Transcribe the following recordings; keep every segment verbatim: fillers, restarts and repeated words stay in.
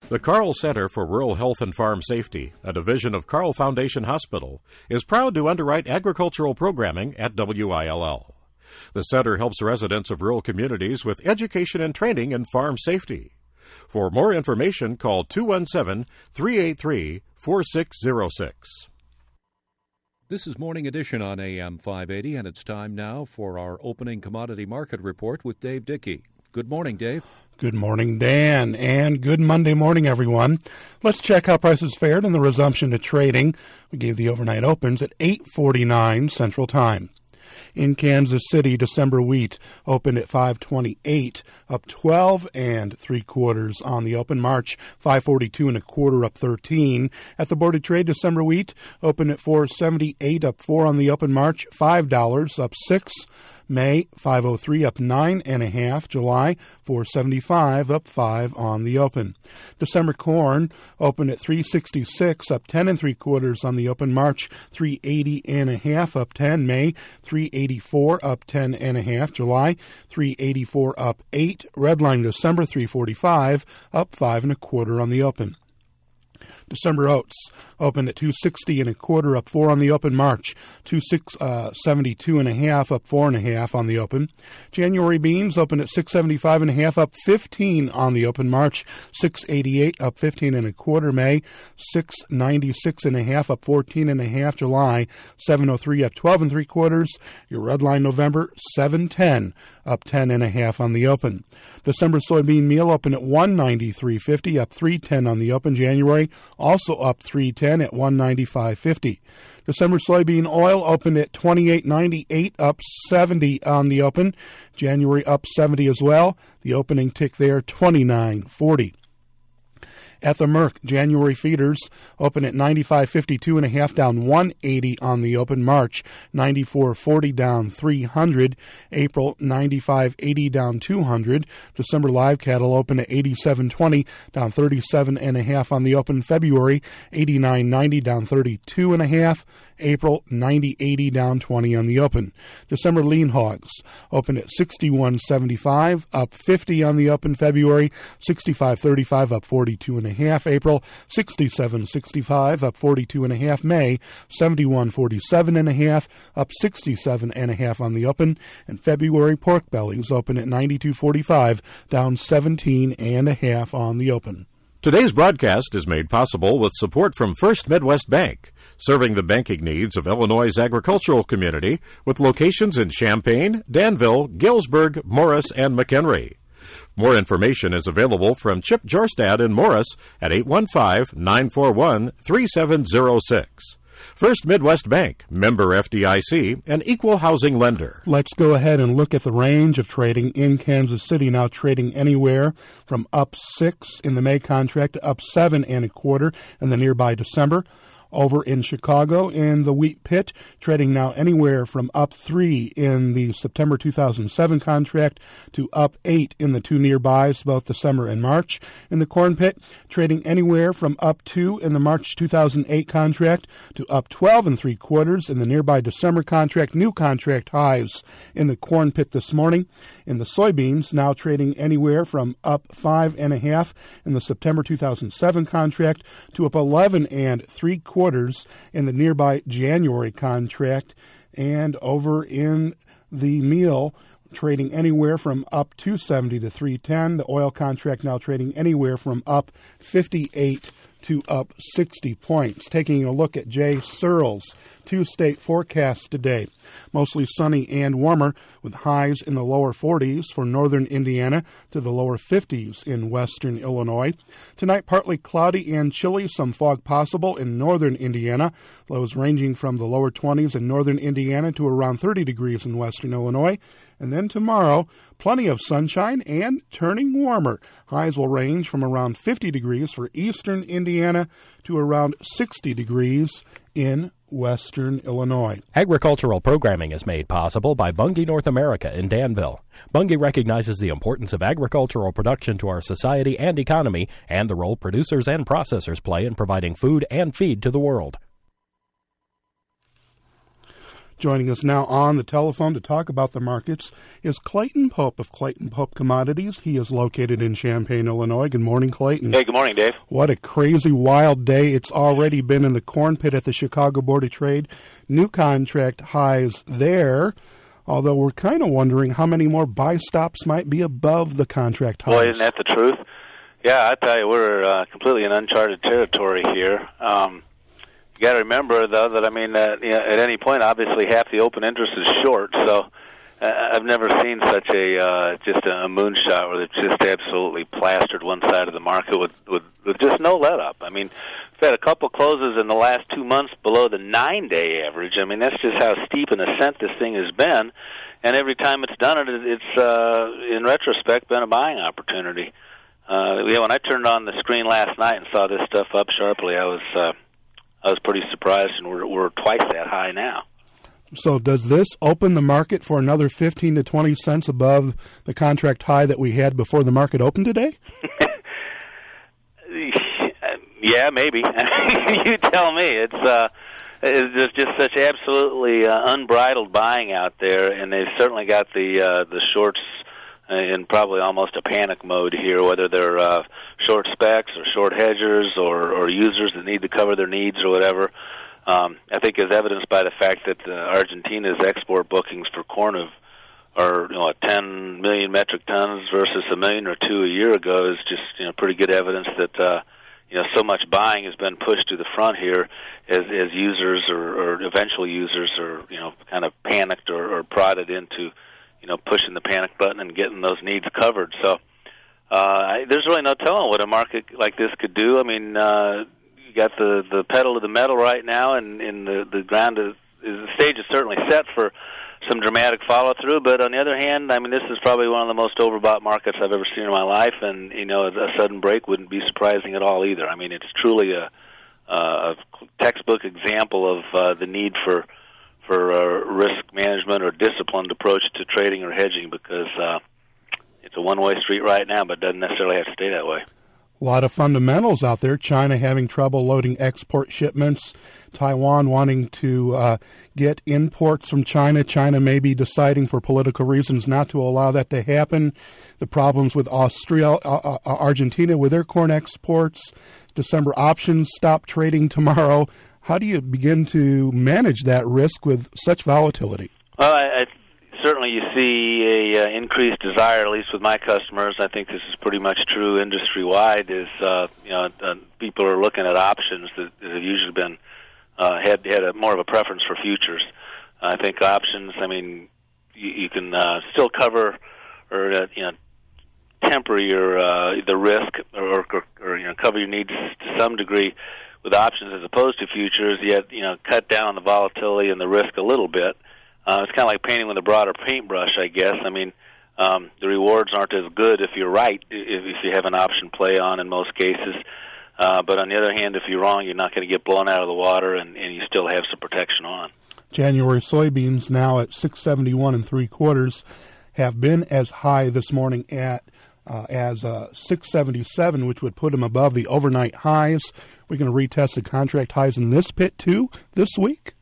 The Carle Center for Rural Health and Farm Safety, a division of Carle Foundation Hospital, is proud to underwrite agricultural programming at W I L L. The center helps residents of rural communities with education and training in farm safety. For more information, call two one seven, three eight three, four six zero six. This is Morning Edition on A M five eighty, and it's time now for our opening commodity market report with Dave Dickey. Good morning, Dave. Good morning, Dan, and good Monday morning, everyone. Let's check how prices fared in the resumption to trading. We gave the overnight opens at eight forty-nine Central Time. In Kansas City, December wheat opened at five twenty-eight, up twelve and three quarters on the open. March, five forty-two and a quarter, up thirteen. At the Board of Trade, December wheat opened at four seventy-eight, up four on the open. March, five dollars, up six. May, five oh three, up nine and a half. July, four seventy-five, up five on the open. December corn opened at three sixty-six, up ten and three quarters on the open. March, three eighty and a half, up ten. May, three eighty-four, up ten and a half. July, three eighty-four, up eight. Redline December, three forty-five, up five and a quarter on the open. December oats opened at two sixty and a quarter, up four on the open. March, two seventy-two and a half, up four and a half on the open. January beans opened at six seventy-five and a half, up fifteen on the open. March, six eighty-eight, up fifteen and a quarter. May, six ninety-six and a half, up fourteen and a half. July, seven oh three, up twelve and three quarters. Your red line November, seven ten, up ten and a half on the open. December soybean meal opened at one ninety-three fifty, up three ten on the open. January also up three ten at one ninety-five fifty. December soybean oil opened at twenty-eight ninety-eight, up seventy on the open. January up seventy as well. The opening tick there, twenty-nine forty. At the Merck, January feeders open at ninety-five fifty-two and a half, down one eighty on the open. March, ninety-four forty, down three hundred. April, ninety-five eighty, down two hundred. December live cattle open at eighty-seven twenty, down thirty-seven and a half on the open. February, eighty-nine ninety, down thirty-two and a half. April, ninety eighty, down twenty on the open. December lean hogs open at sixty-one seventy-five, up fifty on the open. February, sixty-five thirty-five, up forty-two and a half. April, sixty-seven sixty-five, up forty-two and a half. May, seventy-one forty-seven and a half, up sixty-seven and a half on the open. And February pork bellies open at ninety-two forty-five, down seventeen and a half on the open. Today's broadcast is made possible with support from First Midwest Bank, serving the banking needs of Illinois' agricultural community with locations in Champaign, Danville, Galesburg, Morris, and McHenry. More information is available from Chip Jorstad in Morris at eight one five, nine four one, three seven zero six. First Midwest Bank, member F D I C, an equal housing lender. Let's go ahead and look at the range of trading in Kansas City, now trading anywhere from up six in the May contract to up seven and a quarter in the nearby December. Over in Chicago, in the wheat pit, trading now anywhere from up three in the September two thousand seven contract to up eight in the two nearbys, both December and March. In the corn pit, trading anywhere from up two in the March two thousand eight contract to up twelve and three quarters in the nearby December contract. New contract highs in the corn pit this morning. In the soybeans, now trading anywhere from up five and a half in the September two thousand seven contract to up eleven and three quarters. Quarters in the nearby January contract. And over in the meal, trading anywhere from up two seventy to three ten. The oil contract now trading anywhere from up fifty-eight to up sixty points. Taking a look at Jay Searle's two-state forecast today. Mostly sunny and warmer with highs in the lower forties for northern Indiana to the lower fifties in western Illinois. Tonight, partly cloudy and chilly, some fog possible in northern Indiana. Lows ranging from the lower twenties in northern Indiana to around thirty degrees in western Illinois. And then tomorrow, plenty of sunshine and turning warmer. Highs will range from around fifty degrees for eastern Indiana to around sixty degrees in western Illinois. Agricultural programming is made possible by Bunge North America in Danville. Bunge recognizes the importance of agricultural production to our society and economy and the role producers and processors play in providing food and feed to the world. Joining us now on the telephone to talk about the markets is Clayton Pope of Clayton Pope Commodities. He is located in Champaign, Illinois. Good morning, Clayton. Hey, good morning, Dave. What a crazy, wild day. It's already been in the corn pit at the Chicago Board of Trade. New contract highs there, although we're kind of wondering how many more buy stops might be above the contract highs. Boy, isn't that the truth? Yeah, I tell you, we're uh, completely in uncharted territory here. Um, you got to remember, though, that I mean, uh, you know, at any point, obviously, half the open interest is short. So uh, I've never seen such a uh, just a moonshot where they've just absolutely plastered one side of the market with with, with just no let up. I mean, we've had a couple closes in the last two months below the nine-day average. I mean, that's just how steep an ascent this thing has been. And every time it's done it, it's uh, in retrospect been a buying opportunity. Uh, yeah, when I turned on the screen last night and saw this stuff up sharply, I was uh, I was pretty surprised, and we're we're twice that high now. So does this open the market for another fifteen to twenty cents above the contract high that we had before the market opened today? Yeah, maybe. You tell me. It's uh, it's just such absolutely uh, unbridled buying out there, and they've certainly got the uh, the shorts in probably almost a panic mode here, whether they're uh, short specs or short hedgers or, or users that need to cover their needs or whatever. Um, I think as evidenced by the fact that uh, Argentina's export bookings for corn have, are you know ten million metric tons versus a million or two a year ago is just you know pretty good evidence that uh, you know so much buying has been pushed to the front here as, as users or, or eventual users are you know kind of panicked or, or prodded into you know, pushing the panic button and getting those needs covered. So uh, I, there's really no telling what a market like this could do. I mean, uh, you got the, the pedal to the metal right now, and, and the, the ground is, is, the stage is certainly set for some dramatic follow-through. But on the other hand, I mean, this is probably one of the most overbought markets I've ever seen in my life, and, you know, a sudden break wouldn't be surprising at all either. I mean, it's truly a, a textbook example of uh, the need for for uh, risk management or disciplined approach to trading or hedging, because uh, it's a one-way street right now, but doesn't necessarily have to stay that way. A lot of fundamentals out there. China having trouble loading export shipments. Taiwan wanting to uh, get imports from China. China maybe deciding for political reasons not to allow that to happen. The problems with Austria, uh, uh, Argentina with their corn exports. December options stop trading tomorrow. How do you begin to manage that risk with such volatility? Well, I, I, certainly you see a uh, increased desire, at least with my customers. I think this is pretty much true industry-wide, is uh, you know, uh, people are looking at options that, that have usually been, uh, had, had a, more of a preference for futures. I think options, I mean, you, you can uh, still cover or, uh, you know, temper your, uh, the risk or, or, or, you know, cover your needs to some degree with options as opposed to futures, yet, you know, cut down on the volatility and the risk a little bit. Uh, it's kind of like painting with a broader paintbrush, I guess. I mean, um, the rewards aren't as good if you're right, if, if you have an option play on in most cases. Uh, but on the other hand, if you're wrong, you're not going to get blown out of the water, and, and you still have some protection on. January soybeans now at six seventy-one and three quarters have been as high this morning at uh, as uh, six seventy-seven, which would put them above the overnight highs. We're going to retest the contract highs in this pit, too, this week?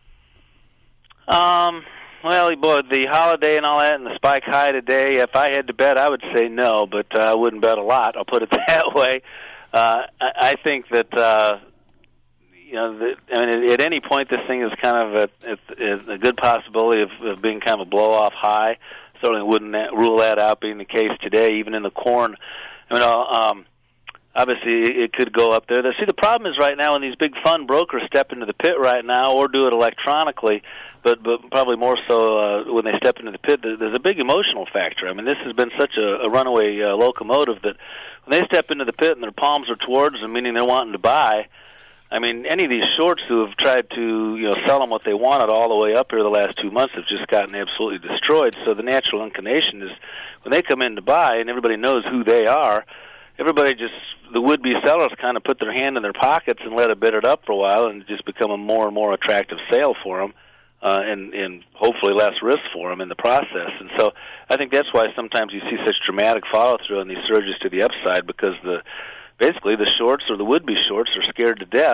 Um, well, boy, the holiday and all that and the spike high today, if I had to bet, I would say no, but uh, I wouldn't bet a lot. I'll put it that way. Uh, I, I think that, uh, you know, the, I mean, at, at any point, this thing is kind of a, a, a good possibility of, of being kind of a blow-off high. Certainly wouldn't that, rule that out being the case today, even in the corn. I mean, um, obviously, it could go up there. See, the problem is right now when these big fund brokers step into the pit right now or do it electronically, but but probably more so uh, when they step into the pit, there's a big emotional factor. I mean, this has been such a, a runaway uh, locomotive that when they step into the pit and their palms are towards them, meaning they're wanting to buy, I mean, any of these shorts who have tried to you know sell them what they wanted all the way up here the last two months have just gotten absolutely destroyed. So the natural inclination is when they come in to buy and everybody knows who they are, everybody just, the would-be sellers kind of put their hand in their pockets and let it bid it up for a while and just become a more and more attractive sale for them uh, and, and hopefully less risk for them in the process. And so I think that's why sometimes you see such dramatic follow-through on these surges to the upside, because the basically the shorts or the would-be shorts are scared to death,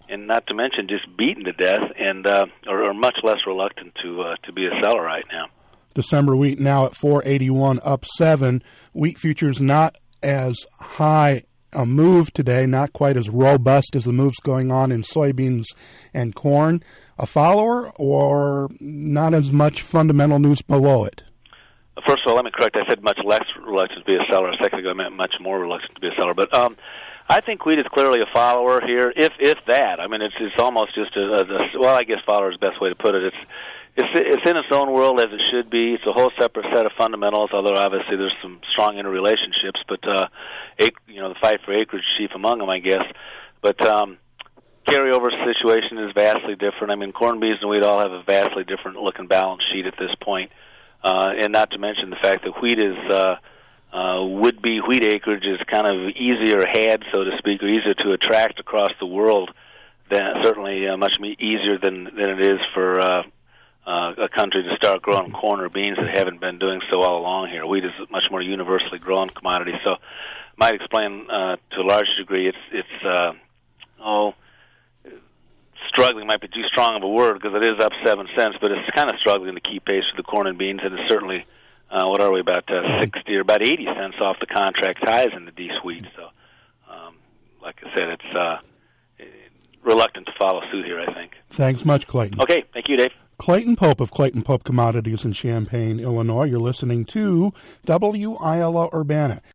and not to mention just beaten to death, and uh, are, are much less reluctant to uh, to be a seller right now. December wheat now at four eighty-one, up seven. Wheat futures not as high a move today, not quite as robust as the moves going on in soybeans and corn. A follower, or not as much fundamental news below it? First of all, let me correct. I said much less reluctant to be a seller. A second ago, I meant much more reluctant to be a seller. But um, I think wheat is clearly a follower here, if if that. I mean, it's it's almost just a, a, a well, I guess follower is the best way to put it. It's it's it's in its own world as it should be. It's a whole separate set of fundamentals. Although obviously there's some strong interrelationships, but uh, you know, the fight for acreage chief among them, I guess. But um, carryover situation is vastly different. I mean, corn, beans, and wheat all have a vastly different looking balance sheet at this point. Uh, and not to mention the fact that wheat is, uh, uh, would-be wheat acreage is kind of easier had, so to speak, or easier to attract across the world, than certainly uh, much easier than, than it is for uh, uh, a country to start growing corn or beans that haven't been doing so all along here. Wheat is a much more universally grown commodity, so might explain uh, to a large degree it's, it's uh, oh, struggling might be too strong of a word because it is up seven cents, but it's kind of struggling to keep pace with the corn and beans, and it's certainly, uh, what are we, about uh, sixty or about eighty cents off the contract highs in the D-Sweet. So, um, like I said, it's uh, reluctant to follow suit here, I think. Thanks much, Clayton. Okay, thank you, Dave. Clayton Pope of Clayton Pope Commodities in Champaign, Illinois. You're listening to W I L O Urbana.